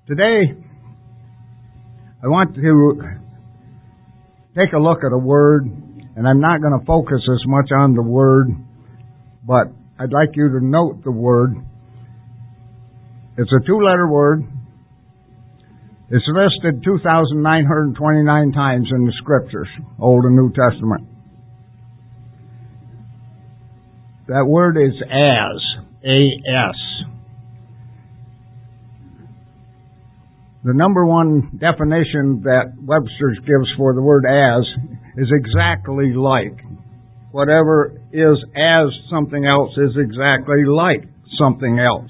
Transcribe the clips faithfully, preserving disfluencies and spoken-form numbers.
Today, I want to take a look at a word, and I'm not going to focus as much on the word, but I'd like you to note the word. It's a two-letter word. It's listed two thousand nine hundred twenty-nine times in the Scriptures, Old and New Testament. That word is as, A S. The number one definition that Webster's gives for the word as is exactly like. Whatever is as something else is exactly like something else.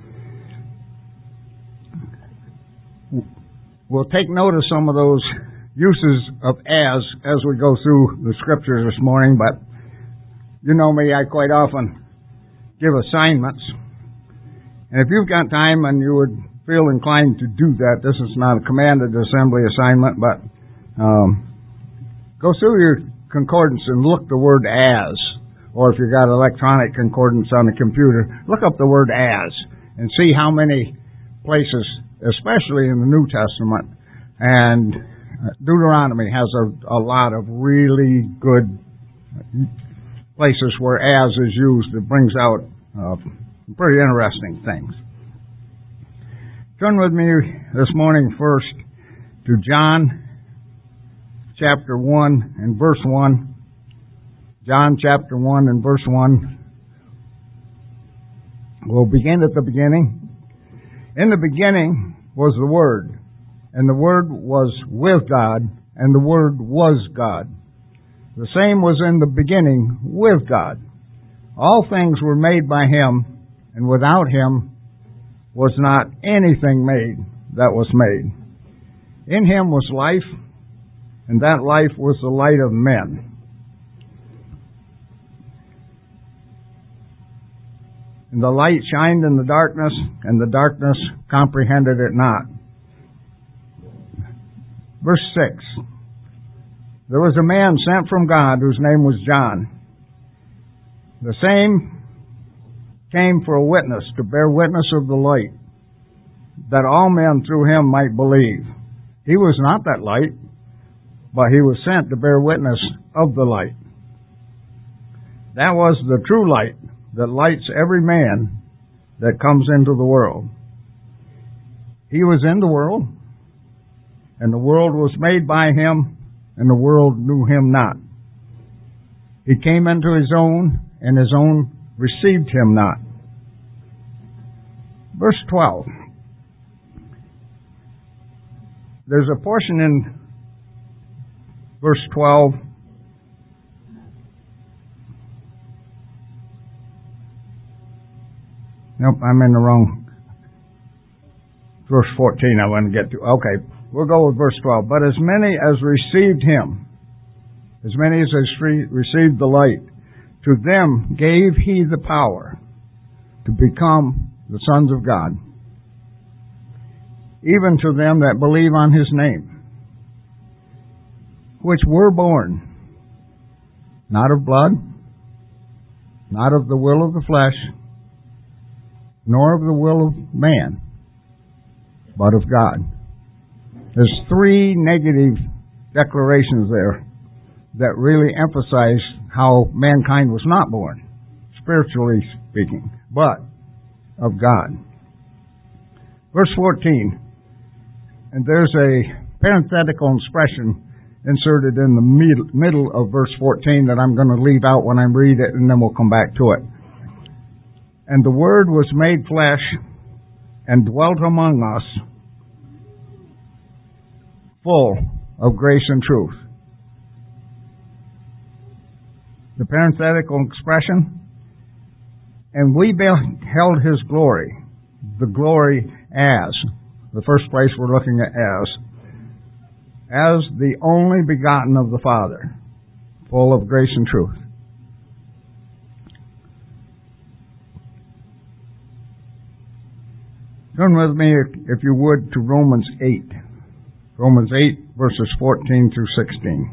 We'll take note of some of those uses of as as we go through the Scriptures this morning, but you know me, I quite often give assignments. And if you've got time and you would feel inclined to do that, this is not a commanded assembly assignment, but um, go through your concordance and look the word as, or if you've got electronic concordance on the computer, look up the word as and see how many places, especially in the New Testament, and Deuteronomy has a, a lot of really good places where as is used. It brings out uh, pretty interesting things. Turn with me this morning first to John chapter one and verse one. John chapter one and verse one. We'll begin at the beginning. In the beginning was the Word, and the Word was with God, and the Word was God. The same was in the beginning with God. All things were made by Him, and without Him was not anything made that was made. In Him was life, and that life was the light of men. And the light shined in the darkness, and the darkness comprehended it not. Verse six. There was a man sent from God whose name was John. The same came for a witness, to bear witness of the light, that all men through him might believe. He was not that light, but he was sent to bear witness of the light. That was the true light that lights every man that comes into the world. He was in the world, and the world was made by him, and the world knew him not. He came into his own, and his own received him not. Verse twelve. There's a portion in verse twelve Nope, I'm in the wrong. Verse fourteen I want to get to. Okay, we'll go with verse twelve. But as many as received him, as many as received the light, to them gave he the power to become the sons of God, even to them that believe on his name, which were born not of blood, not of the will of the flesh, nor of the will of man, but of God. There's three negative declarations there that really emphasize how mankind was not born, spiritually speaking, but of God. Verse fourteen, and there's a parenthetical expression inserted in the mid- middle of verse fourteen that I'm going to leave out when I read it, and then we'll come back to it. And the Word was made flesh and dwelt among us, full of grace and truth. The parenthetical expression, and we beheld his glory, the glory as, the first place we're looking at as, as the only begotten of the Father, full of grace and truth. Turn with me, if you would, to Romans eight. Romans eight, verses fourteen through sixteen.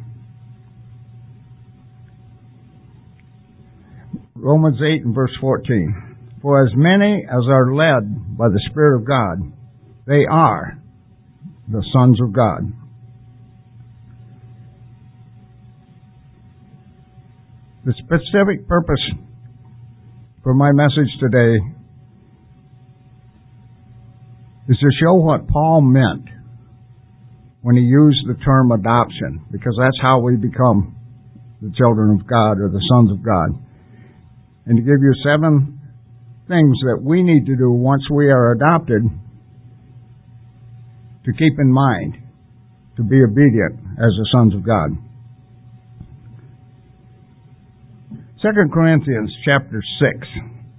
Romans eight and verse fourteen. For as many as are led by the Spirit of God, They are the sons of God. The specific purpose for my message today is to show what Paul meant when he used the term adoption, because that's how we become the children of God or the sons of God. And to give you seven things that we need to do once we are adopted to keep in mind to be obedient as the sons of God. Second Corinthians chapter six.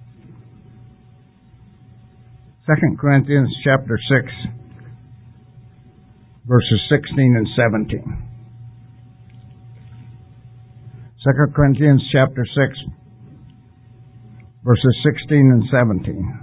Second Corinthians chapter six, verses sixteen and seventeen. Second Corinthians chapter six, verses sixteen and seventeen.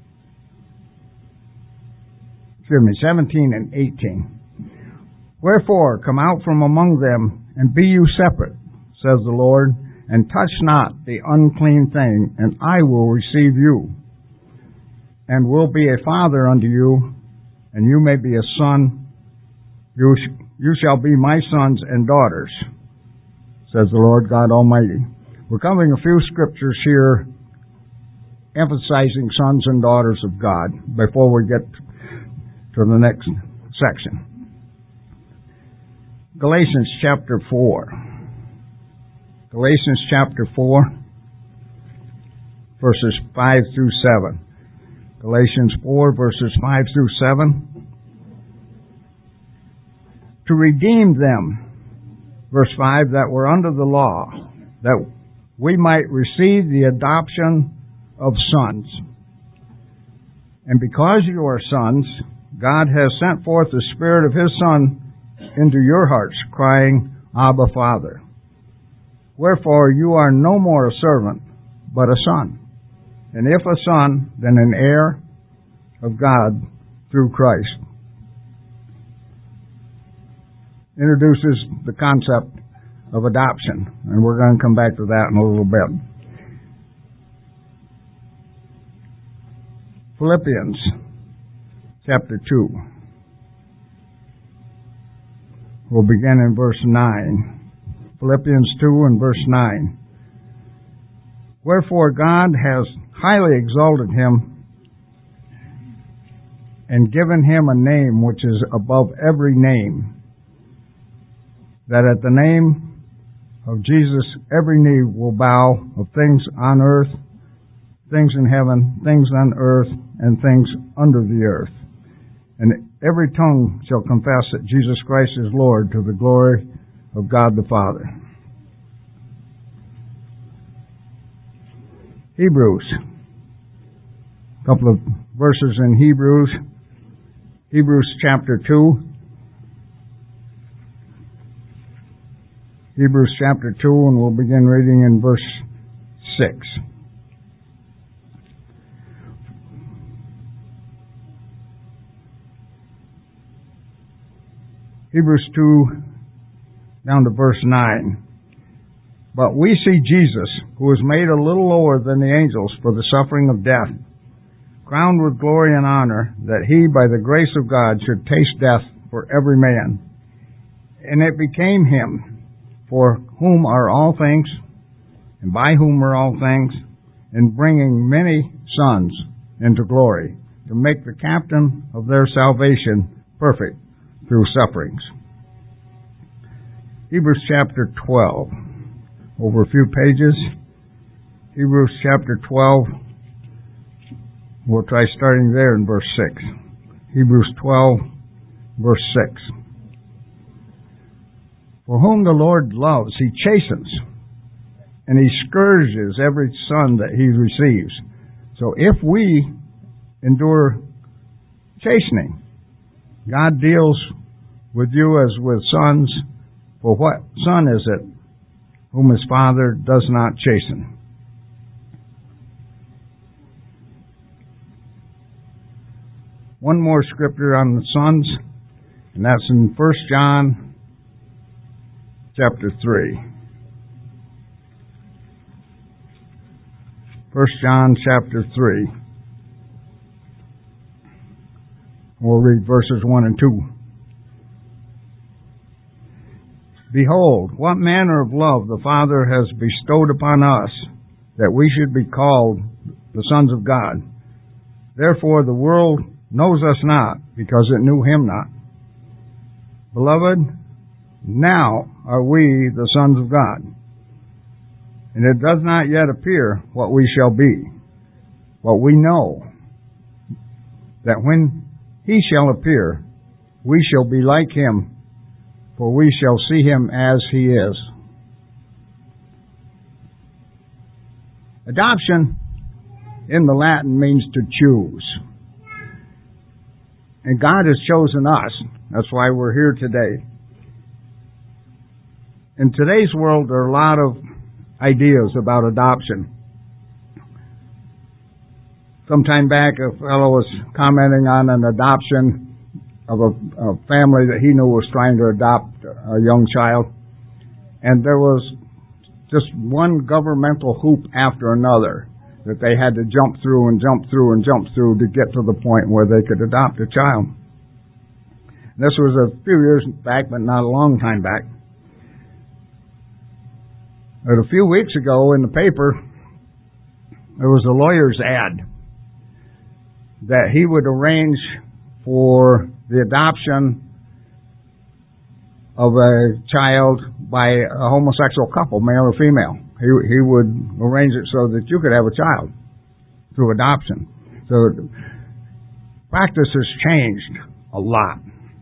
Excuse me, seventeen and eighteen. Wherefore, come out from among them, and be you separate, says the Lord, and touch not the unclean thing, and I will receive you, and will be a father unto you, and you may be a son. You, sh- you shall be my sons and daughters, says the Lord God Almighty. We're covering a few scriptures here emphasizing sons and daughters of God before we get to the next section. Galatians chapter four. Galatians chapter four, verses five through seven. Galatians four, verses five through seven. To redeem them, verse five, that were under the law, that we might receive the adoption of sons. And because you are sons, God has sent forth the Spirit of His Son into your hearts, crying, Abba, Father. Wherefore you are no more a servant, but a son. And if a son, then an heir of God through Christ. Introduces the concept of adoption, and we're going to come back to that in a little bit. Philippians chapter two. We'll begin in verse nine. Philippians two and verse nine. Wherefore God has highly exalted him and given him a name which is above every name, that at the name of Jesus every knee will bow, of things on earth, things in heaven, things on earth, and things under the earth. And every tongue shall confess that Jesus Christ is Lord, to the glory of God the Father. Hebrews. A couple of verses in Hebrews. Hebrews chapter two. Hebrews chapter two, and we'll begin reading in verse six. Hebrews two, down to verse nine. But we see Jesus, who was made a little lower than the angels for the suffering of death, crowned with glory and honor, that he, by the grace of God, should taste death for every man. And it became him, for whom are all things, and by whom are all things, in bringing many sons into glory, to make the captain of their salvation perfect through sufferings. Hebrews chapter twelve. Over a few pages. Hebrews chapter twelve. We'll try starting there in verse six. Hebrews twelve, verse six. For whom the Lord loves, He chastens, and He scourges every son that He receives. So if we endure chastening, God deals with you as with sons. For what son is it whom his father does not chasten? One more scripture on the sons, and that's in First John chapter three. First John chapter three. We'll read verses one and two. Behold, what manner of love the Father has bestowed upon us, that we should be called the sons of God. Therefore the world knows us not, because it knew him not. Beloved, now are we the sons of God. And it does not yet appear what we shall be. But we know that when he shall appear, we shall be like him, for we shall see him as he is. Adoption in the Latin means to choose. And God has chosen us. That's why we're here today. In today's world, there are a lot of ideas about adoption. Some time back, a fellow was commenting on an adoption of a, a family that he knew was trying to adopt a young child. And there was just one governmental hoop after another that they had to jump through and jump through and jump through to get to the point where they could adopt a child. This was a few years back, but not a long time back. But a few weeks ago in the paper, there was a lawyer's ad that he would arrange for the adoption of a child by a homosexual couple, male or female. He, he would arrange it so that you could have a child through adoption. So practice has changed a lot.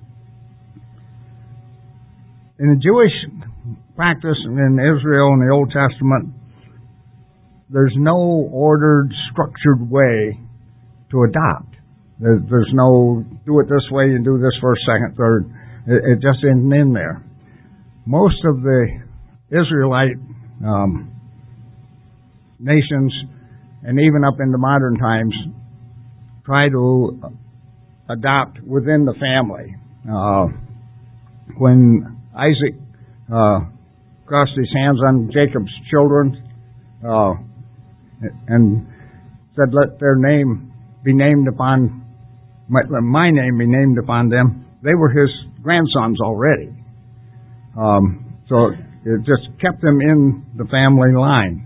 In the Jewish practice in Israel in the Old Testament, there's no ordered, structured way to adopt. There's, there's no do it this way and do this first, second, third. It, it just isn't in there. Most of the Israelite um, nations, and even up into modern times, try to adopt within the family. Uh, when Isaac uh, crossed his hands on Jacob's children uh, and said, "Let their name be named upon my, let my name be named upon them," they were his grandsons already. Um, so it just kept them in the family line.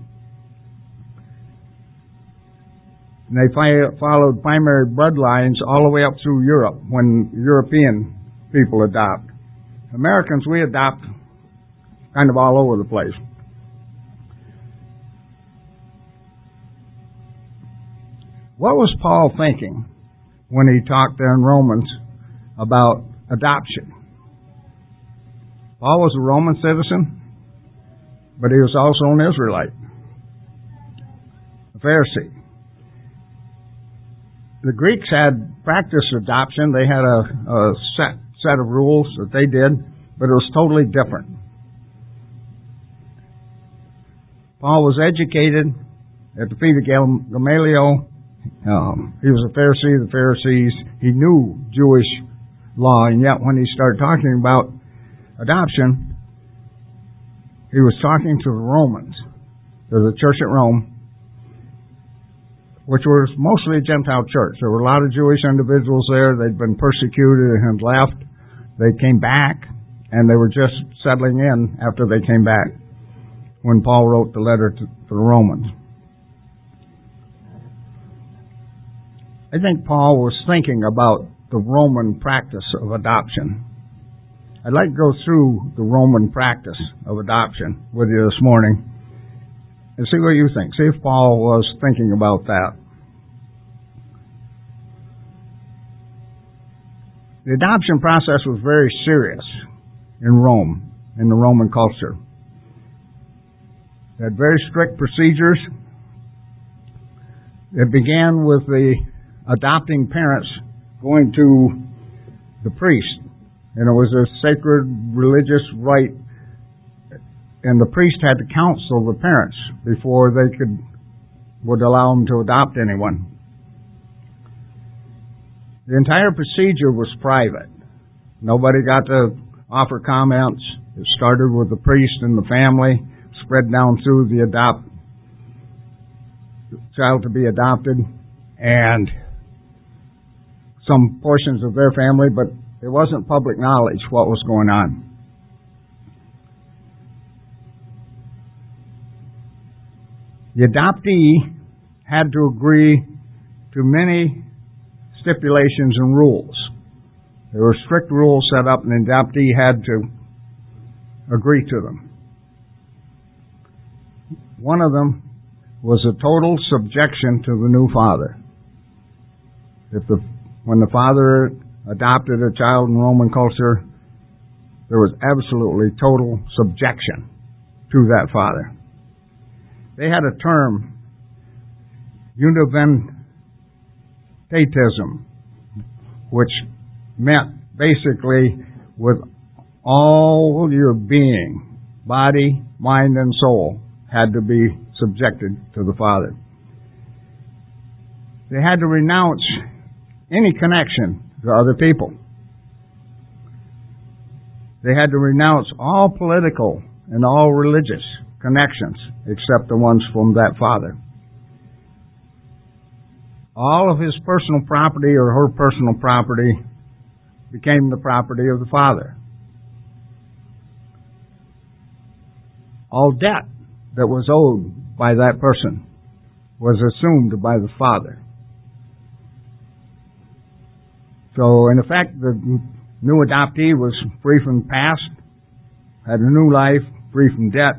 And they fi- followed primary bloodlines all the way up through Europe when European people adopt. Americans, we adopt kind of all over the place. What was Paul thinking when he talked there in Romans about adoption? Paul was a Roman citizen, but he was also an Israelite, a Pharisee. The Greeks had practiced adoption. They had a, a set set of rules that they did, but it was totally different. Paul was educated at the feet of Gamaliel. Um, he was a Pharisee of the Pharisees. He knew Jewish law, and yet when he started talking about adoption, he was talking to the Romans. There's a church at Rome, which was mostly a Gentile church. There were a lot of Jewish individuals there. They'd been persecuted and had left. They came back, and they were just settling in after they came back when Paul wrote the letter to, to the Romans. I think Paul was thinking about the Roman practice of adoption. I'd like to go through the Roman practice of adoption with you this morning and see what you think. See if Paul was thinking about that. The adoption process was very serious in Rome, in the Roman culture. They had very strict procedures. It began with the adopting parents going to the priest. And it was a sacred religious rite. And the priest had to counsel the parents before they could would allow them to adopt anyone. The entire procedure was private. Nobody got to offer comments. It started with the priest and the family, spread down through the adopt child to be adopted, and some portions of their family, but it wasn't public knowledge what was going on. The adoptee had to agree to many stipulations and rules. There were strict rules set up, and the adoptee had to agree to them. One of them was a total subjection to the new father. If the when the father adopted a child in Roman culture, there was absolutely total subjection to that father. They had a term, univentatism, which meant basically with all your being, body, mind, and soul, had to be subjected to the Father. They had to renounce any connection to other people. They had to renounce all political and all religious connections except the ones from that father. All of his personal property or her personal property became the property of the father. All debt that was owed by that person was assumed by the father. So, in effect, the new adoptee was free from the past, had a new life, free from debt.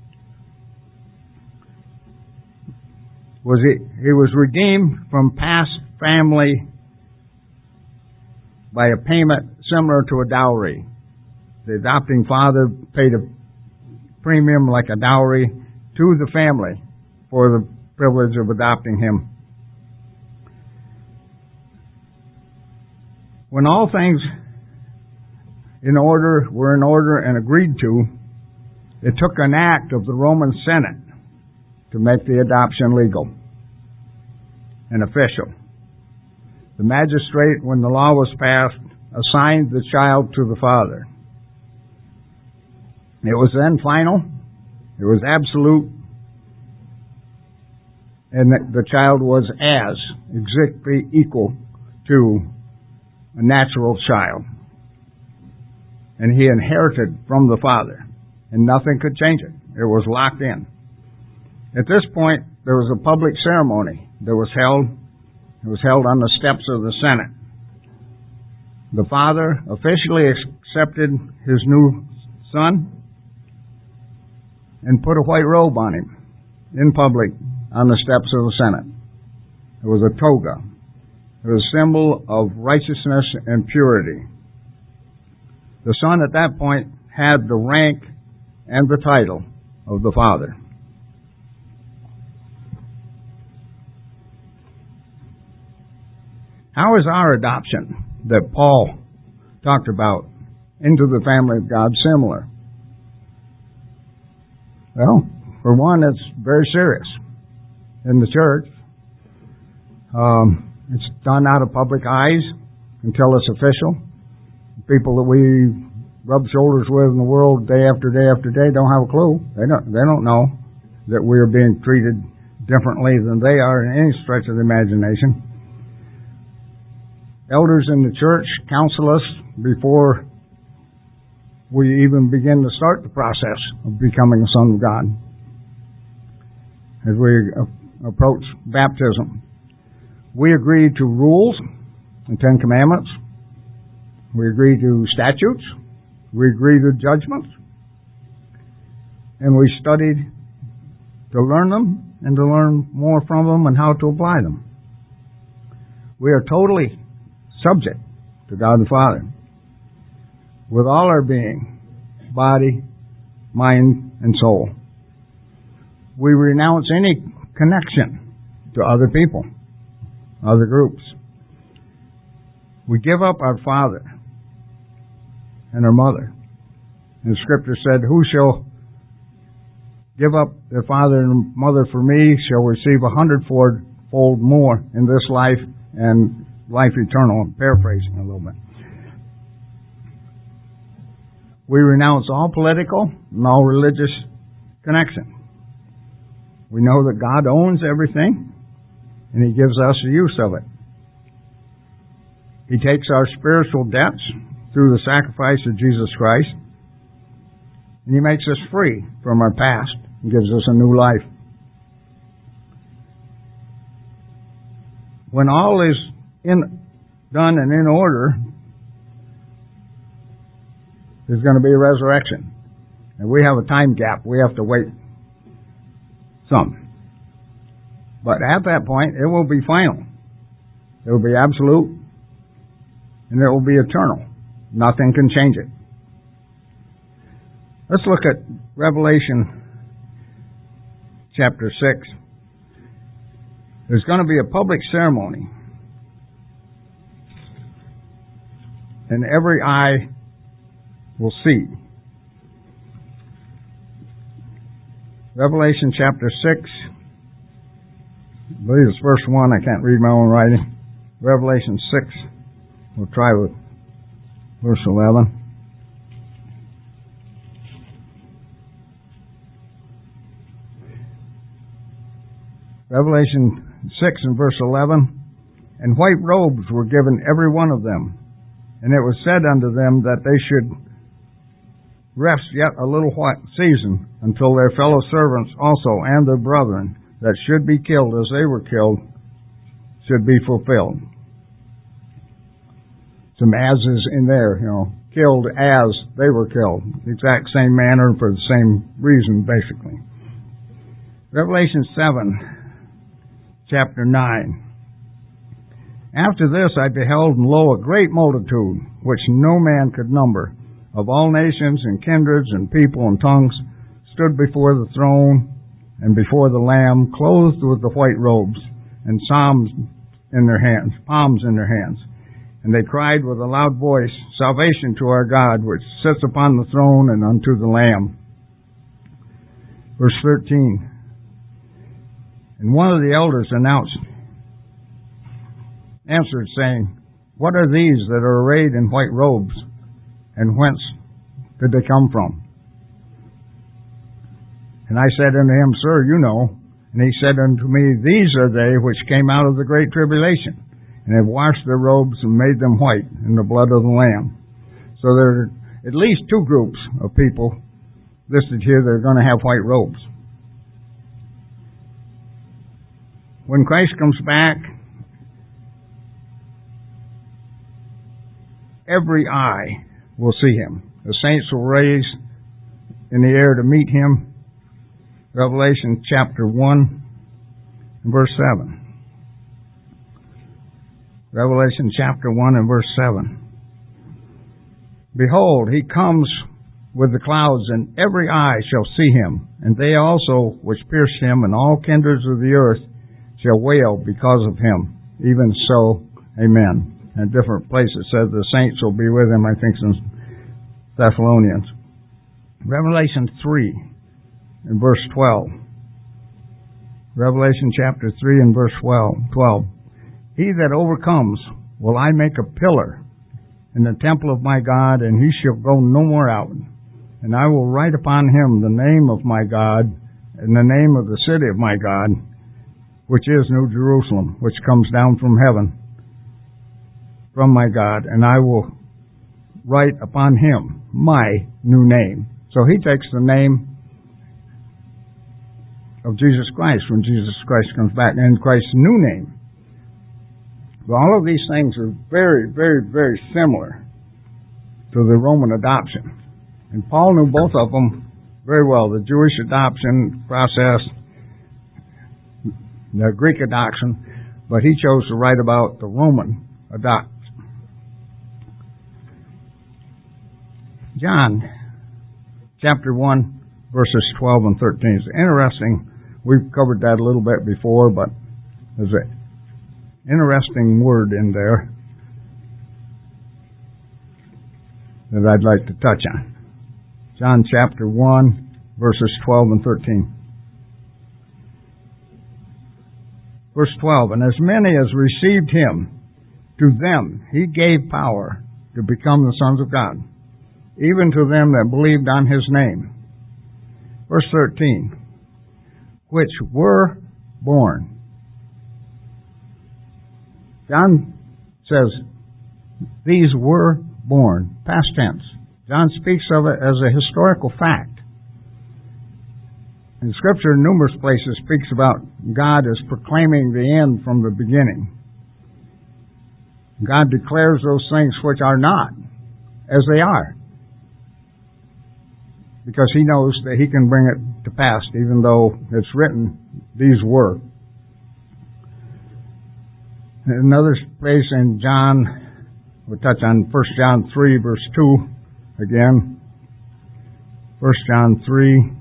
Was he, he was redeemed from past family by a payment similar to a dowry. The adopting father paid a premium like a dowry to the family for the privilege of adopting him. When all things in order were in order and agreed to, it took an act of the Roman Senate to make the adoption legal and official. The magistrate, when the law was passed, assigned the child to the father. It was then final, it was absolute, and the child was as exactly equal to a natural child. And he inherited from the father, and nothing could change it. It was locked in. At this point, there was a public ceremony that was held. It was held on the steps of the Senate. The father officially accepted his new son and put a white robe on him in public on the steps of the Senate. It was a toga. It was a symbol of righteousness and purity. The son at that point had the rank and the title of the father. How is our adoption that Paul talked about into the family of God similar? Well, for one, it's very serious in the church. Um, it's done out of public eyes until it's official. People that we rub shoulders with in the world day after day after day don't have a clue. They don't. They don't know that we are being treated differently than they are in any stretch of the imagination. Elders in the church counsel us before we even begin to start the process of becoming a son of God. As we approach baptism, we agree to rules, the Ten Commandments. We agree to statutes. We agree to judgments. And we studied to learn them and to learn more from them and how to apply them. We are totally subject to God the Father with all our being, body, mind, and soul. We renounce any connection to other people, other groups. We give up our father and our mother. And the Scripture said, who shall give up their father and mother for me shall receive a hundredfold more in this life and life eternal. I'm paraphrasing a little bit. We renounce all political and all religious connection. We know that God owns everything, and He gives us the use of it. He takes our spiritual debts through the sacrifice of Jesus Christ, and He makes us free from our past and gives us a new life. When all is in, done and in order, there's going to be a resurrection. And we have a time gap. We have to wait some. But at that point, it will be final. It will be absolute. And it will be eternal. Nothing can change it. Let's look at Revelation chapter six. There's going to be a public ceremony. And every eye will see. Revelation chapter six. I believe it's verse one. I can't read my own writing. Revelation six. We'll try with verse eleven. Revelation six and verse eleven. And white robes were given every one of them. And it was said unto them that they should rest yet a little while season until their fellow servants also and their brethren that should be killed as they were killed should be fulfilled. Some as's in there, you know, killed as they were killed. The exact same manner for the same reason, basically. Revelation seven, chapter nine. After this I beheld, and lo, a great multitude, which no man could number, of all nations and kindreds and people and tongues, stood before the throne and before the Lamb, clothed with the white robes, and psalms in their hands, palms in their hands. And they cried with a loud voice, Salvation to our God, which sits upon the throne and unto the Lamb. Verse thirteen. And one of the elders announced, answered, saying, What are these that are arrayed in white robes, and whence did they come from? And I said unto him, Sir, you know. And he said unto me, These are they which came out of the great tribulation, and have washed their robes and made them white in the blood of the Lamb. So there are at least two groups of people listed here that are going to have white robes. When Christ comes back, every eye will see Him. The saints will raise in the air to meet Him. Revelation chapter one and verse seven. Revelation chapter one and verse seven. Behold, He comes with the clouds, and every eye shall see Him, and they also which pierced Him, and all kindreds of the earth shall wail because of Him. Even so, amen. In different places it says the saints will be with Him, I think in Thessalonians. Revelation three and verse twelve. Revelation chapter three and verse twelve. He that overcomes will I make a pillar in the temple of my God, and he shall go no more out. And I will write upon him the name of my God, and the name of the city of my God, which is New Jerusalem, which comes down from heaven, from my God, and I will write upon him my new name. So he takes the name of Jesus Christ when Jesus Christ comes back, and Christ's new name. But all of these things are very, very, very similar to the Roman adoption. And Paul knew both of them very well, the Jewish adoption process, the Greek adoption, but he chose to write about the Roman adoption. John chapter one, verses twelve and thirteen. It's interesting. We've covered that a little bit before, but there's an interesting word in there that I'd like to touch on. John chapter one, verses twelve and thirteen. Verse twelve, and as many as received him, to them he gave power to become the sons of God, even to them that believed on his name. Verse thirteen, which were born. John says These were born, past tense. John speaks of it as a historical fact. In Scripture, in numerous places, speaks about God as proclaiming the end from the beginning. God declares those things which are not as they are, because He knows that He can bring it to pass, even though it's written, these were. Another place in John, we'll touch on First John three, verse two again. First John three.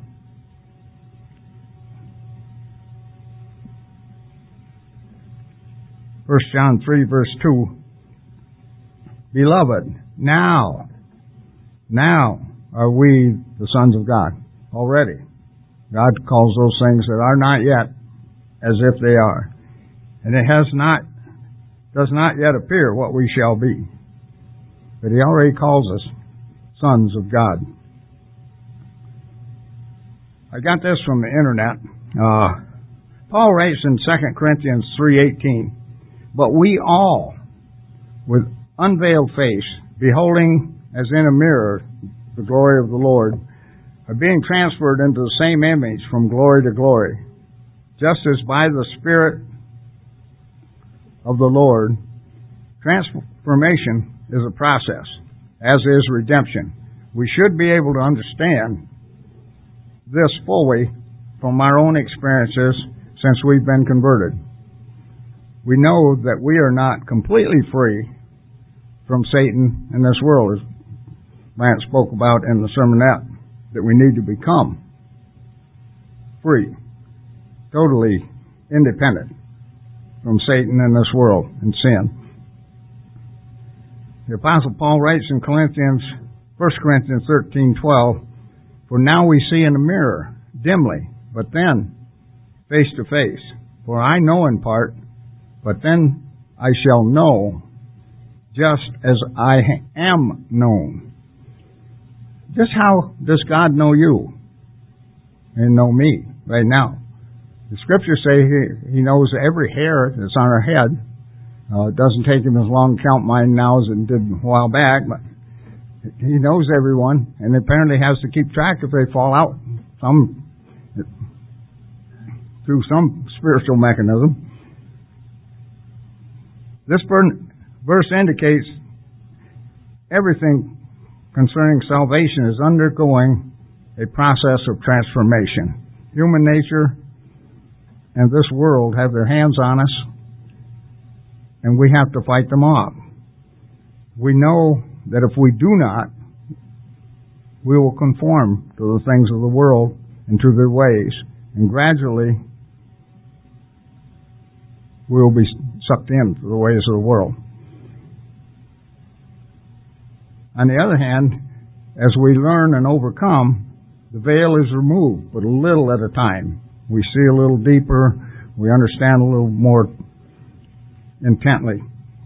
First John three, verse two. Beloved, now, now are we the sons of God. Already. God calls those things that are not yet as if they are. And it has not, does not yet appear what we shall be. But He already calls us sons of God. I got this from the internet. Uh, Paul writes in Second Corinthians three eighteen, but we all, with unveiled face, beholding as in a mirror the glory of the Lord, are being transferred into the same image from glory to glory, just as by the Spirit of the Lord. Transformation is a process, as is redemption. We should be able to understand this fully from our own experiences since we've been converted. We know that we are not completely free from Satan and this world, as Lance spoke about in the sermonette, that we need to become free, totally independent from Satan and this world and sin. The Apostle Paul writes in Corinthians, First Corinthians thirteen twelve, for now we see in a mirror, dimly, but then face to face. For I know in part, but then I shall know, just as I am known. Just how does God know you and know me right now? The Scriptures say He, he knows every hair that's on our head. Uh, it doesn't take Him as long to count mine now as it did a while back, but He knows everyone, and apparently has to keep track if they fall out some through some spiritual mechanism. This verse indicates everything concerning salvation is undergoing a process of transformation. Human nature and this world have their hands on us, and we have to fight them off. We know that if we do not, we will conform to the things of the world and to their ways, and gradually we will be sucked into the ways of the world. On the other hand, as we learn and overcome, the veil is removed, but a little at a time. We see a little deeper, we understand a little more intently.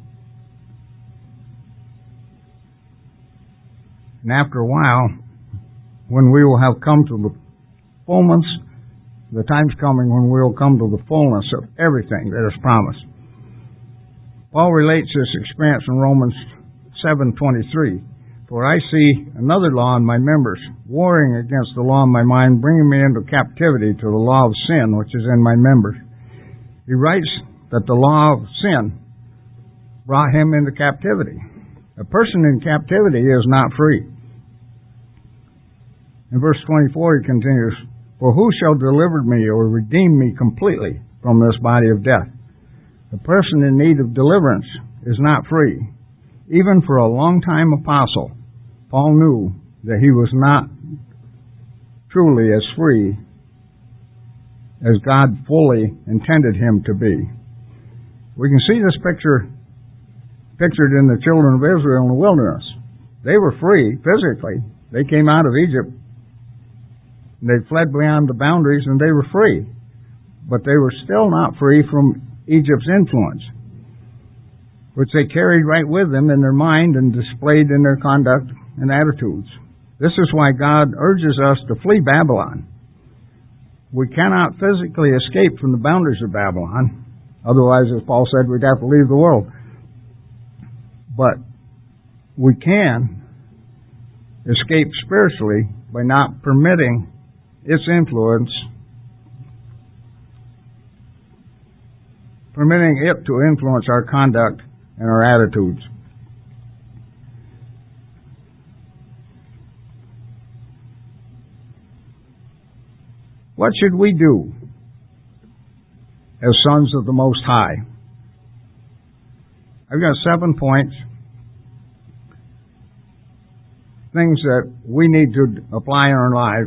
And after a while, when we will have come to the fullness, the time's coming when we will come to the fullness of everything that is promised. Paul relates this experience in Romans seven twenty-three. For I see another law in my members, warring against the law in my mind, bringing me into captivity to the law of sin, which is in my members. He writes that the law of sin brought him into captivity. A person in captivity is not free. In verse twenty-four he continues, for who shall deliver me or redeem me completely from this body of death? The person in need of deliverance is not free. Even for a long-time apostle, Paul knew that he was not truly as free as God fully intended him to be. We can see this picture pictured in the children of Israel in the wilderness. They were free physically. They came out of Egypt. They fled beyond the boundaries and they were free. But they were still not free from Egypt's influence, which they carried right with them in their mind and displayed in their conduct and attitudes. This is why God urges us to flee Babylon. We cannot physically escape from the boundaries of Babylon. Otherwise, as Paul said, we'd have to leave the world. But we can escape spiritually by not permitting its influence, permitting it to influence our conduct and our attitudes. What should we do as sons of the Most High? I've got seven points, things that we need to apply in our lives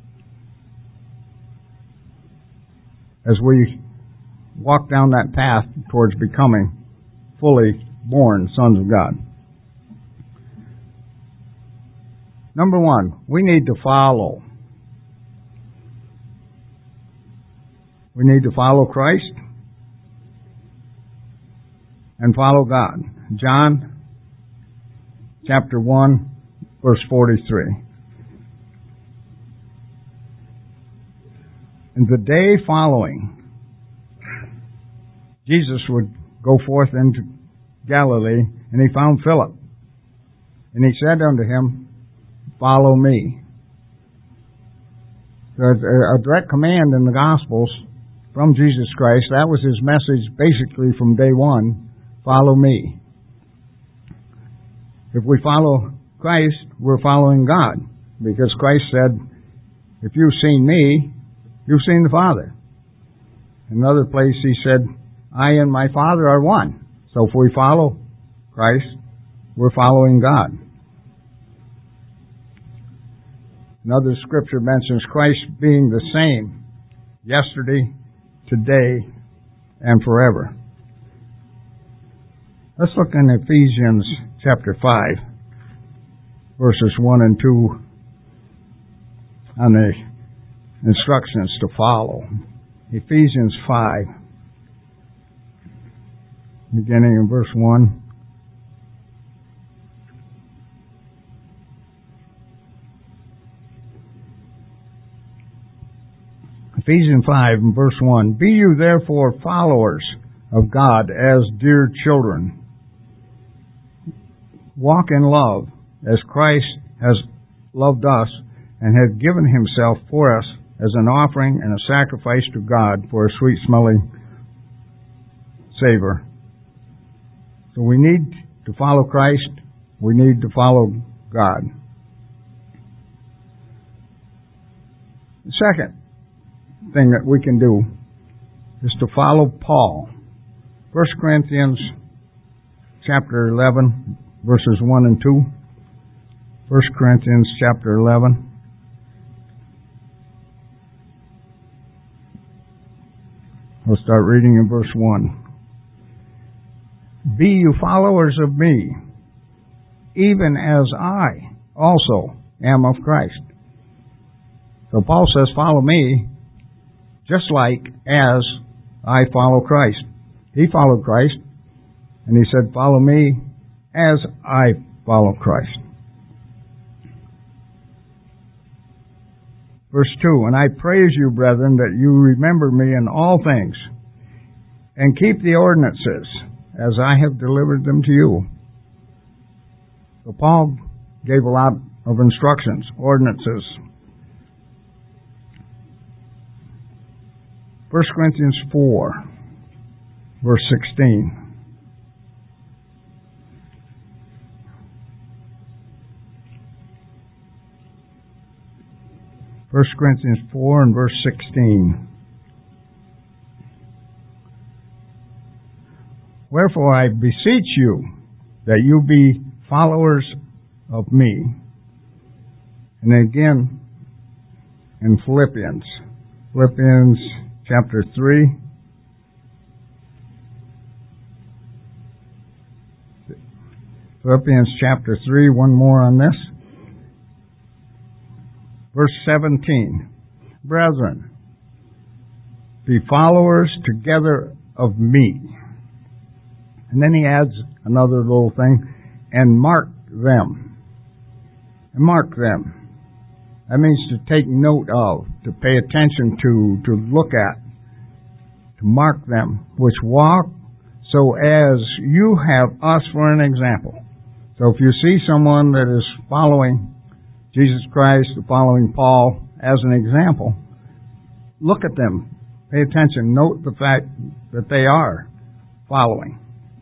as we walk down that path towards becoming fully born sons of God. Number one, we need to follow. We need to follow Christ and follow God. John chapter one, verse forty-three. And the day following, Jesus would go forth into Galilee, and he found Philip. And he said unto him, Follow me. There's a direct command in the Gospels from Jesus Christ. That was his message basically from day one. Follow me. If we follow Christ, we're following God. Because Christ said, if you've seen me, you've seen the Father. In another place he said, I and my Father are one. So if we follow Christ, we're following God. Another scripture mentions Christ being the same yesterday, today, and forever. Let's look in Ephesians chapter five, verses one and two on the instructions to follow. Ephesians five, beginning in verse one. Ephesians five and verse one. Be you therefore followers of God as dear children. Walk in love as Christ has loved us and has given himself for us as an offering and a sacrifice to God for a sweet smelling savor. So we need to follow Christ. We need to follow God. The second thing that we can do is to follow Paul. First Corinthians chapter eleven, verses one and two. First Corinthians chapter eleven. We'll start reading in verse one. Be you followers of me, even as I also am of Christ. So Paul says, follow me, just like as I follow Christ. He followed Christ, and he said, follow me as I follow Christ. Verse two, and I praise you, brethren, that you remember me in all things, and keep the ordinances, as I have delivered them to you. So Paul gave a lot of instructions, ordinances. First Corinthians four, verse sixteen. First Corinthians four and verse sixteen. Wherefore I beseech you that you be followers of me. And again in Philippians, Philippians chapter three, Philippians chapter three, one more on this. Verse seventeen, brethren, be followers together of me. And then he adds another little thing, and mark them. And mark them. That means to take note of, to pay attention to, to look at, to mark them, which walk so as you have us for an example. So if you see someone that is following Jesus Christ, following Paul as an example, look at them. Pay attention. Note the fact that they are following.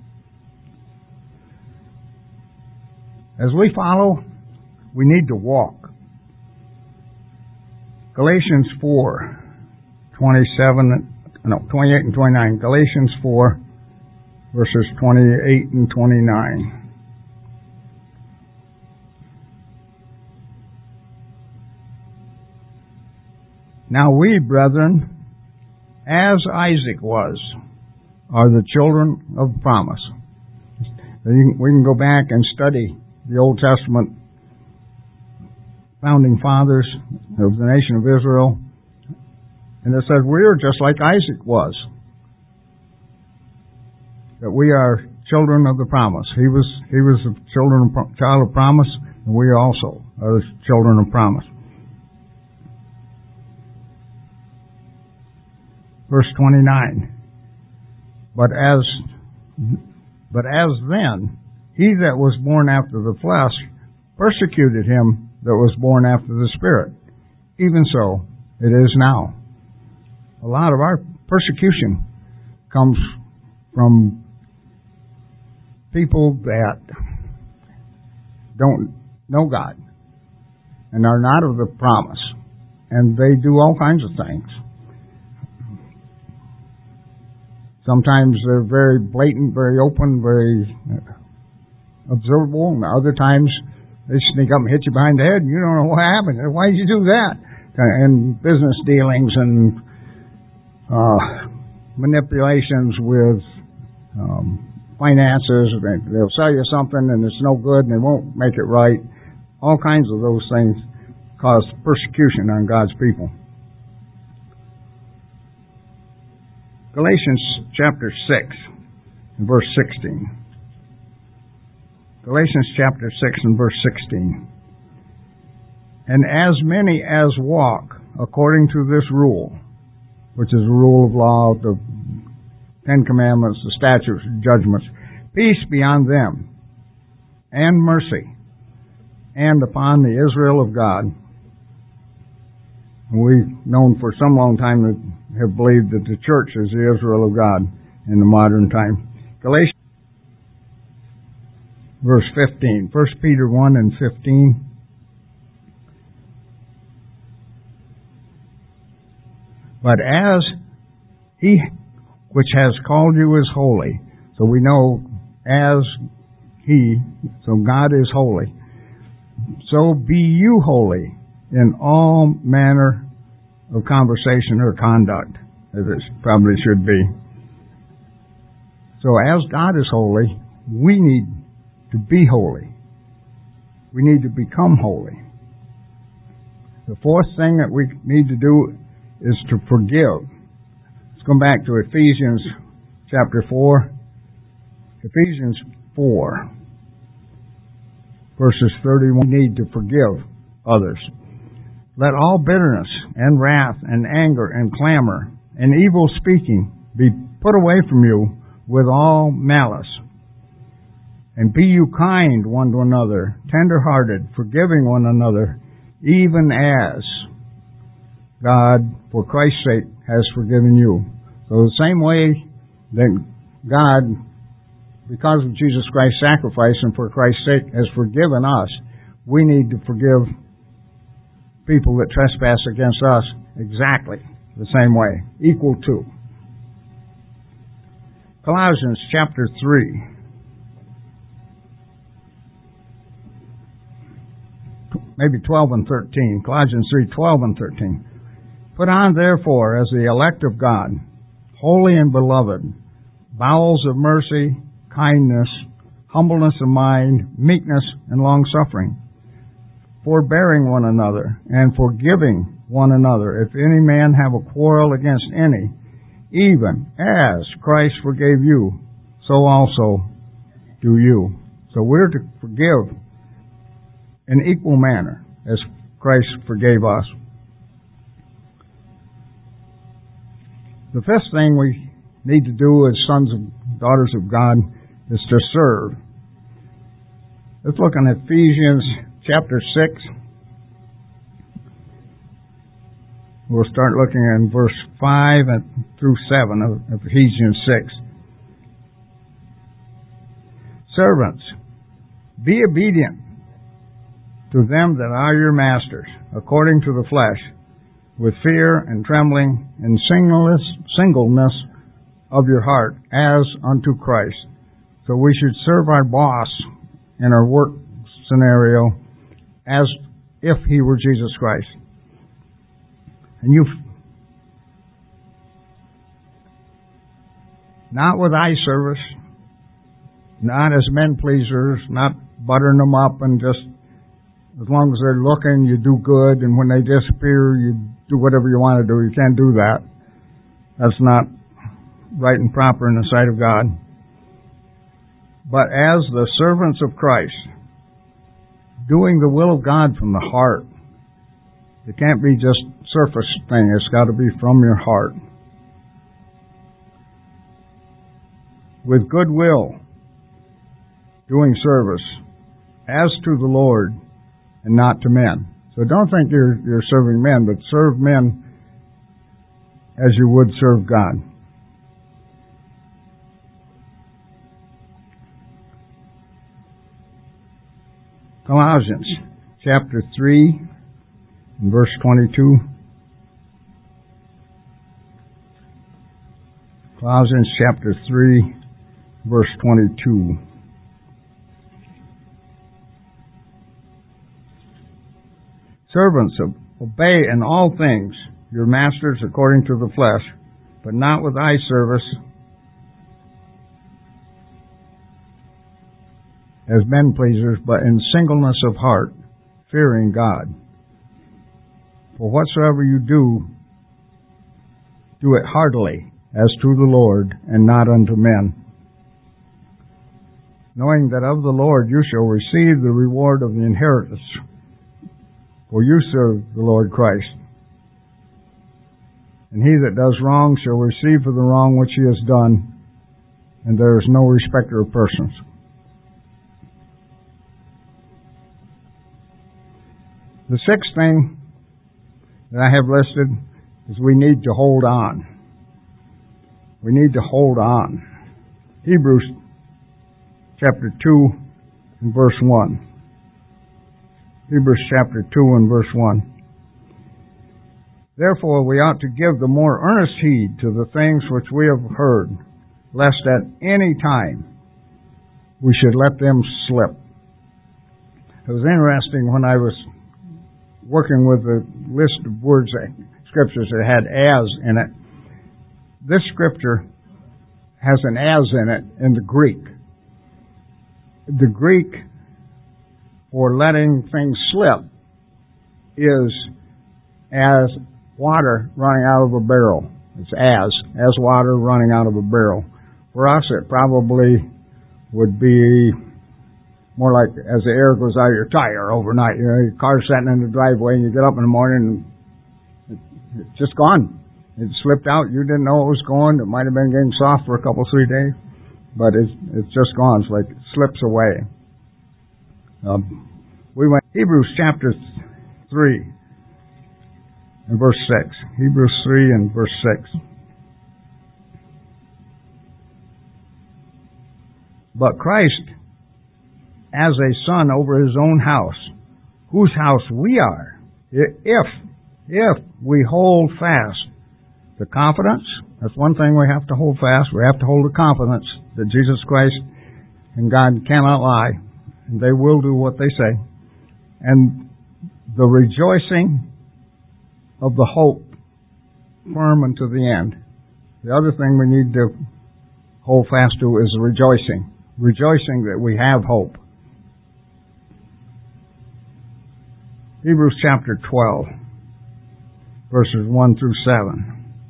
As we follow, we need to walk. Galatians four, twenty-seven, no, twenty-eight and twenty-nine. Galatians four, verses twenty-eight and twenty-nine. Now we, brethren, as Isaac was, are the children of promise. We can go back and study the Old Testament founding fathers of the nation of Israel, and it says we're just like Isaac was. That we are children of the promise. He was he was a children of, child of promise, and we also are children of promise. Verse twenty-nine. But as but as then he that was born after the flesh persecuted him that was born after the Spirit. Even so it is now. A lot of our persecution comes from people that don't know God and are not of the promise, and they do all kinds of things. Sometimes they're very blatant, very open, very observable, and other times they sneak up and hit you behind the head and you don't know what happened. Why did you do that? And business dealings and uh, manipulations with um, finances. They'll sell you something and it's no good and they won't make it right. All kinds of those things cause persecution on God's people. Galatians chapter six and verse sixteen. Galatians chapter six and verse sixteen. And as many as walk according to this rule, which is the rule of law, the Ten Commandments, the statutes, the judgments, peace be on them, and mercy, and upon the Israel of God. And we've known for some long time that have believed that the church is the Israel of God in the modern time. Galatians, verse fifteen, First Peter one and fifteen. But as he which has called you is holy, so we know as he, so God is holy, so be you holy in all manner of conversation or conduct, as it probably should be. So as God is holy, we need to be holy. We need to become holy. The fourth thing that we need to do is to forgive. Let's come back to Ephesians chapter four. Ephesians four, verses thirty-one. We need to forgive others. Let all bitterness and wrath and anger and clamor and evil speaking be put away from you with all malice. And be you kind one to another, tender-hearted, forgiving one another, even as God, for Christ's sake, has forgiven you. So the same way that God, because of Jesus Christ's sacrifice and for Christ's sake, has forgiven us, we need to forgive people that trespass against us exactly the same way, equal to. Colossians chapter three. Maybe twelve and thirteen. Colossians three, twelve and thirteen. Put on, therefore, as the elect of God, holy and beloved, bowels of mercy, kindness, humbleness of mind, meekness, and long-suffering, forbearing one another, and forgiving one another, if any man have a quarrel against any, even as Christ forgave you, so also do you. So we're to forgive in equal manner as Christ forgave us. The fifth thing we need to do as sons and daughters of God is to serve. Let's look in Ephesians chapter six. We'll start looking in verse five and through seven of Ephesians six. Servants, be obedient to them that are your masters, according to the flesh, with fear and trembling and singleness, singleness of your heart, as unto Christ. So we should serve our boss in our work scenario as if he were Jesus Christ. And you, not with eye service, not as men pleasers, not buttering them up and just, as long as they're looking, you do good, and when they disappear, you do whatever you want to do. You can't do that. That's not right and proper in the sight of God. But as the servants of Christ, doing the will of God from the heart. It can't be just surface thing. It's got to be from your heart. With goodwill, doing service, as to the Lord and not to men. So don't think you're, you're serving men, but serve men as you would serve God. Colossians chapter three and verse twenty-two. Colossians chapter three, verse twenty-two. Servants, obey in all things your masters according to the flesh, but not with eye service, as men pleasers, but in singleness of heart, fearing God. For whatsoever you do, do it heartily, as to the Lord, and not unto men, knowing that of the Lord you shall receive the reward of the inheritance, for you serve the Lord Christ. And he that does wrong shall receive for the wrong which he has done, and there is no respecter of persons. The sixth thing that I have listed is we need to hold on. We need to hold on. Hebrews chapter two and verse one. Hebrews chapter two and verse one. Therefore we ought to give the more earnest heed to the things which we have heard, lest at any time we should let them slip. It was interesting when I was working with a list of words, scriptures that had as in it. This scripture has an as in it in the Greek. The Greek for letting things slip is as water running out of a barrel. It's as, as water running out of a barrel. For us, it probably would be more like as the air goes out of your tire overnight. You know, your car's sitting in the driveway and you get up in the morning and it's just gone. It slipped out. You didn't know it was going. It might have been getting soft for a couple, three days, but it's, it's just gone. It's like it slips away. Um, we went Hebrews chapter three and verse six. Hebrews three and verse six. But Christ, as a son over his own house, whose house we are, if, if we hold fast the confidence, that's one thing we have to hold fast. We have to hold the confidence that Jesus Christ and God cannot lie, and they will do what they say. And the rejoicing of the hope firm unto the end. The other thing we need to hold fast to is rejoicing. Rejoicing that we have hope. Hebrews chapter twelve, verses one through seven.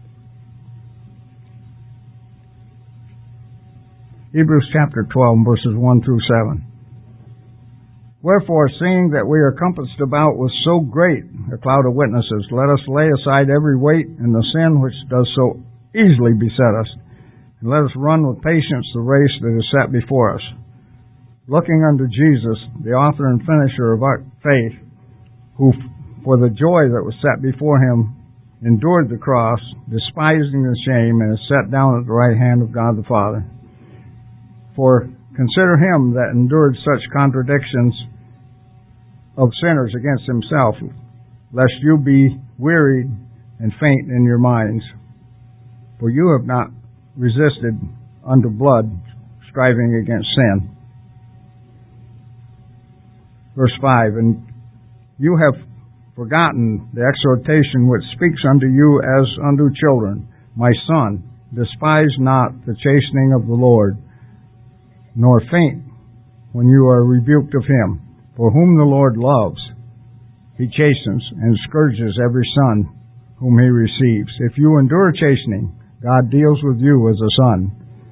Hebrews chapter twelve, verses one through seven. Wherefore, seeing that we are compassed about with so great a cloud of witnesses, let us lay aside every weight and the sin which does so easily beset us, and let us run with patience the race that is set before us. looking unto Jesus, the author and finisher of our faith, who for the joy that was set before him endured the cross, despising the shame, and is set down at the right hand of God the Father. For consider him that endured such contradictions of sinners against himself, lest you be wearied and faint in your minds. For you have not resisted unto blood, striving against sin. Verse five, and you have forgotten the exhortation which speaks unto you as unto children. My son, despise not the chastening of the Lord, nor faint when you are rebuked of him. For whom the Lord loves, he chastens and scourges every son whom he receives. If you endure chastening, God deals with you as a son.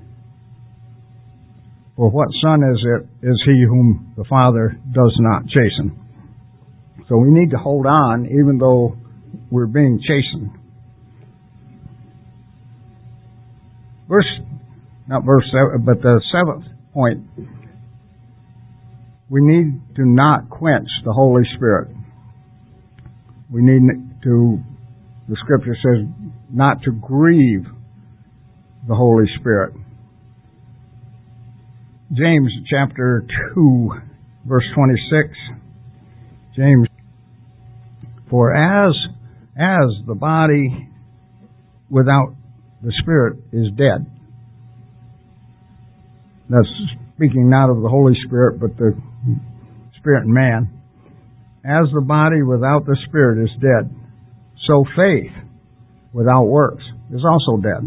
For what son is it is he whom the Father does not chasten? So we need to hold on even though we're being chastened. Verse, not verse seven, but the seventh point. We need to not quench the Holy Spirit. We need to, the Scripture says, not to grieve the Holy Spirit. James chapter two, verse twenty-six. James, for as, as the body without the Spirit is dead. That's speaking not of the Holy Spirit, but the Spirit in man. As the body without the Spirit is dead, so faith without works is also dead.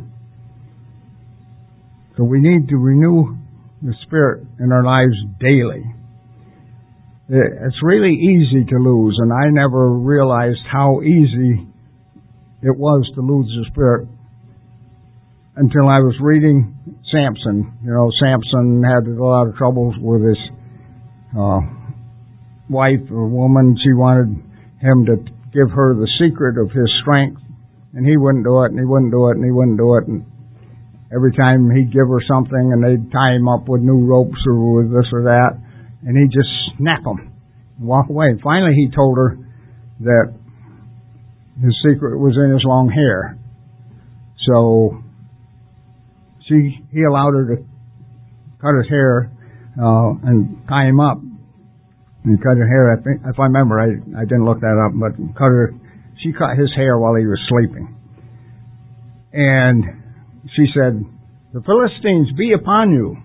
So we need to renew the Spirit in our lives daily. It's really easy to lose, and I never realized how easy it was to lose the Spirit until I was reading Samson. You know, Samson had a lot of troubles with his uh, wife or woman. She wanted him to give her the secret of his strength, and he wouldn't do it, and he wouldn't do it, and he wouldn't do it. And every time he'd give her something, and they'd tie him up with new ropes or with this or that, and he'd just snap them and walk away. And finally he told her that his secret was in his long hair. So she, he allowed her to cut his hair uh, and tie him up. And cut her hair, I think, if I remember, I, I didn't look that up, but cut her, she cut his hair while he was sleeping. And she said, the Philistines be upon you.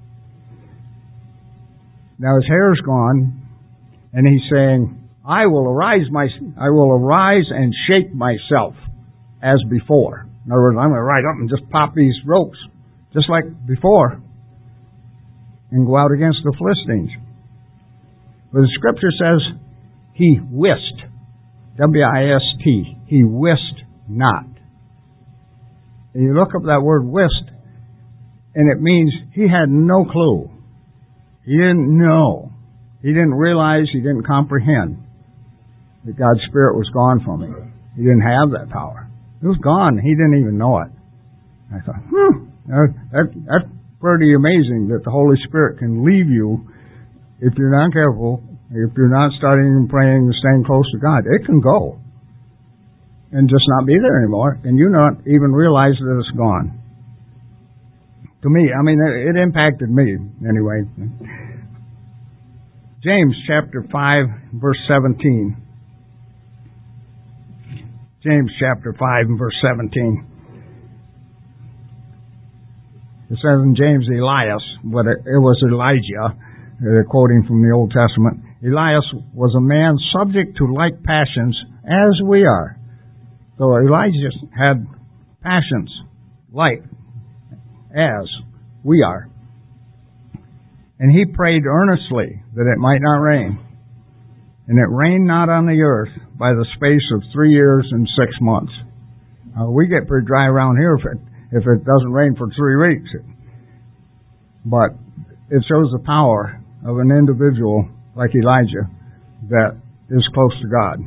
Now his hair's gone, and he's saying, I will arise my, I will arise and shake myself as before. In other words, I'm going to rise up and just pop these ropes, just like before, and go out against the Philistines. But the Scripture says, he wist, W I S T, he wist not. And you look up that word wist, and it means he had no clue. He didn't know. He didn't realize, he didn't comprehend that God's Spirit was gone from him. He didn't have that power. It was gone. He didn't even know it. I thought, hmm, that, that, that's pretty amazing that the Holy Spirit can leave you if you're not careful, if you're not studying and praying and staying close to God. It can go and just not be there anymore, and you not even realize that it's gone. To me, I mean, it, it impacted me anyway. James chapter five, verse seventeen. James chapter five and verse seventeen. It says in James, Elias, but it, it was Elijah, they're quoting from the Old Testament. Elias was a man subject to like passions as we are. So Elijah had passions like as we are. And he prayed earnestly that it might not rain. And it rained not on the earth by the space of three years and six months. Uh, we get pretty dry around here if it, if it doesn't rain for three weeks. But it shows the power of an individual like Elijah that is close to God.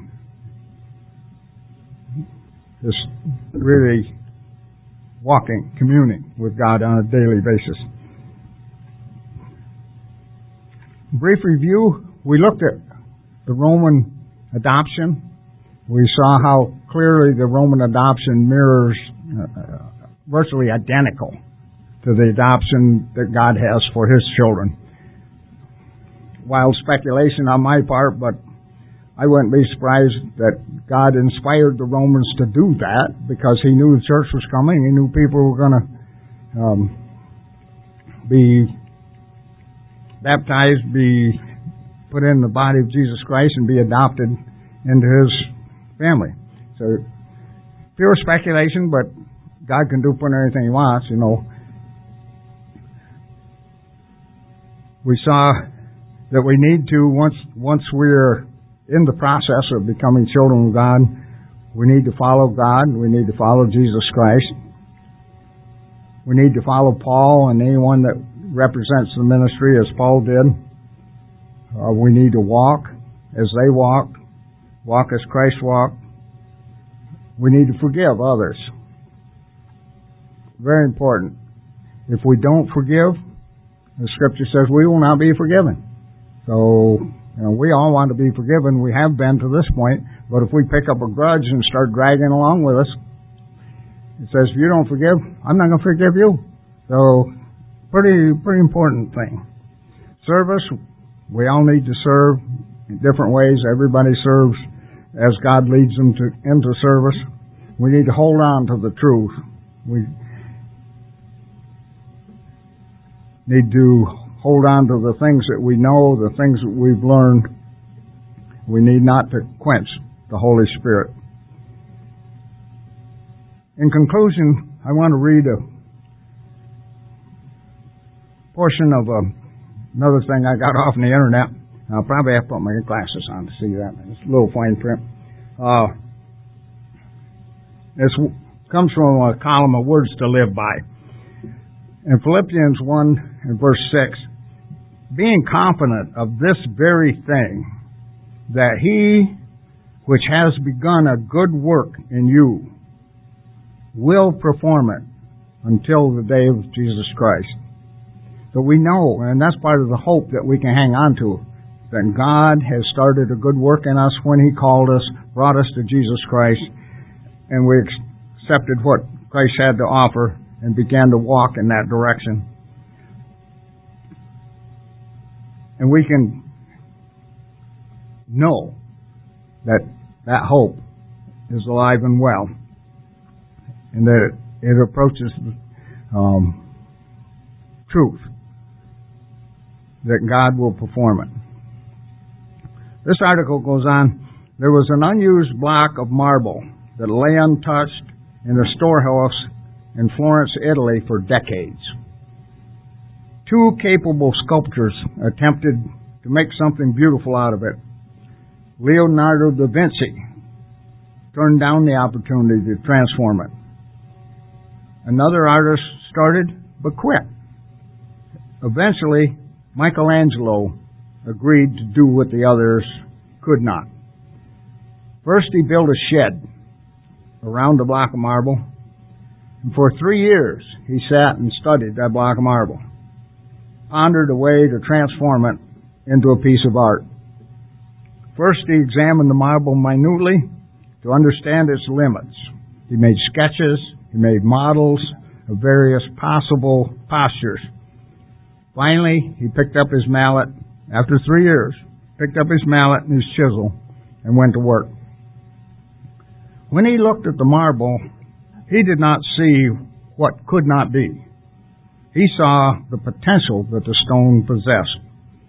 Just really walking, communing with God on a daily basis. Brief review, we looked at the Roman adoption. We saw how clearly the Roman adoption mirrors uh, virtually identical to the adoption that God has for His children. Wild speculation on my part, but I wouldn't be surprised that God inspired the Romans to do that because He knew the church was coming. He knew people were going to um, be baptized, be put in the body of Jesus Christ, and be adopted into His family. So, pure speculation, but God can do pretty anything He wants, you know. We saw that we need to, once once we're in the process of becoming children of God, we need to follow God. We need to follow Jesus Christ. We need to follow Paul and anyone that represents the ministry as Paul did. Uh, we need to walk as they walked, walk as Christ walked. We need to forgive others. Very important. If we don't forgive, the Scripture says we will not be forgiven. So, you know, we all want to be forgiven. We have been to this point. But if we pick up a grudge and start dragging along with us, it says, if you don't forgive, I'm not going to forgive you. So, pretty, pretty important thing. Service, we all need to serve in different ways. Everybody serves as God leads them to into service. We need to hold on to the truth. We need to hold on to the things that we know, the things that we've learned. We need not to quench the Holy Spirit. In conclusion, I want to read a portion of a, another thing I got off on the internet. I'll probably have to put my glasses on to see that. It's a little fine print. Uh, this comes from a column of Words to Live By. In Philippians one and verse six, being confident of this very thing, that He which has begun a good work in you will perform it until the day of Jesus Christ. So we know, and that's part of the hope that we can hang on to, that God has started a good work in us when He called us, brought us to Jesus Christ, and we accepted what Christ had to offer and began to walk in that direction. And we can know that that hope is alive and well, and that it, it approaches um, truth, that God will perform it. This article goes on, there was an unused block of marble that lay untouched in a storehouse in Florence, Italy for decades. Two capable sculptors attempted to make something beautiful out of it. Leonardo da Vinci turned down the opportunity to transform it. Another artist started but quit. Eventually, Michelangelo agreed to do what the others could not. First, he built a shed around the block of marble, and for three years he sat and studied that block of marble, pondered a way to transform it into a piece of art. First, he examined the marble minutely to understand its limits. He made sketches, he made models of various possible postures. Finally, he picked up his mallet, after three years, picked up his mallet and his chisel and went to work. When he looked at the marble, he did not see what could not be. He saw the potential that the stone possessed.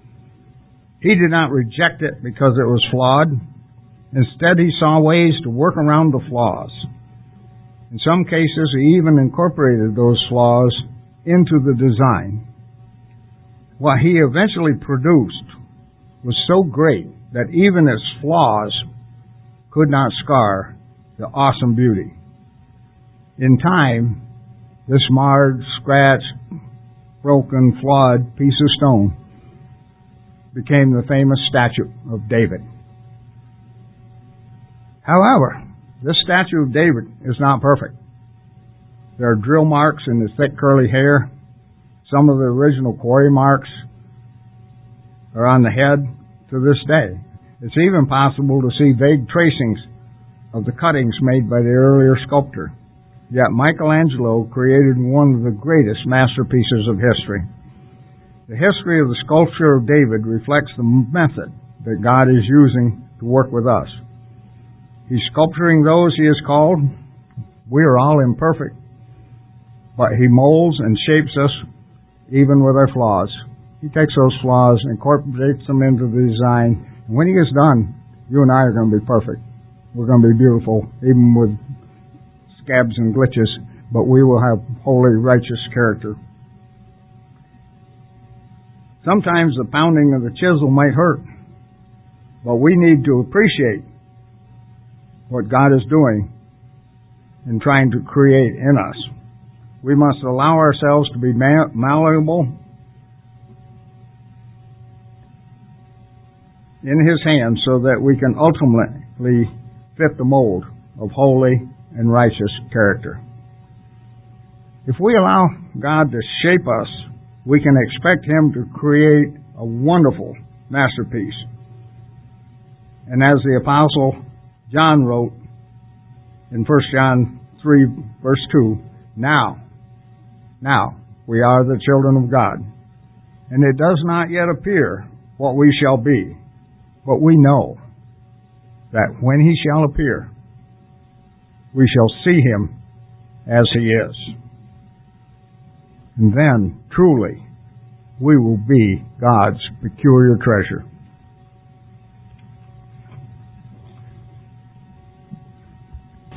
He did not reject it because it was flawed. Instead, he saw ways to work around the flaws. In some cases, he even incorporated those flaws into the design. What he eventually produced was so great that even its flaws could not scar the awesome beauty. In time, this marred, scratched, broken, flawed piece of stone became the famous statue of David. However, this statue of David is not perfect. There are drill marks in his thick curly hair, some of the original quarry marks. are on the head to this day. It's even possible to see vague tracings of the cuttings made by the earlier sculptor. Yet Michelangelo created one of the greatest masterpieces of history. The history of the sculpture of David reflects the method that God is using to work with us. He's sculpturing those He has called. We are all imperfect, but He molds and shapes us even with our flaws. He takes those flaws and incorporates them into the design. And when He is done, you and I are going to be perfect. We're going to be beautiful, even with scabs and glitches, but we will have holy, righteous character. Sometimes the pounding of the chisel might hurt, but we need to appreciate what God is doing in trying to create in us. We must allow ourselves to be malleable in His hands so that we can ultimately fit the mold of holy and righteous character. If we allow God to shape us, we can expect Him to create a wonderful masterpiece. And as the Apostle John wrote in First John three, verse two, Now, now we are the children of God, and it does not yet appear what we shall be, but we know that when He shall appear, we shall see Him as He is. And then, truly, we will be God's peculiar treasure.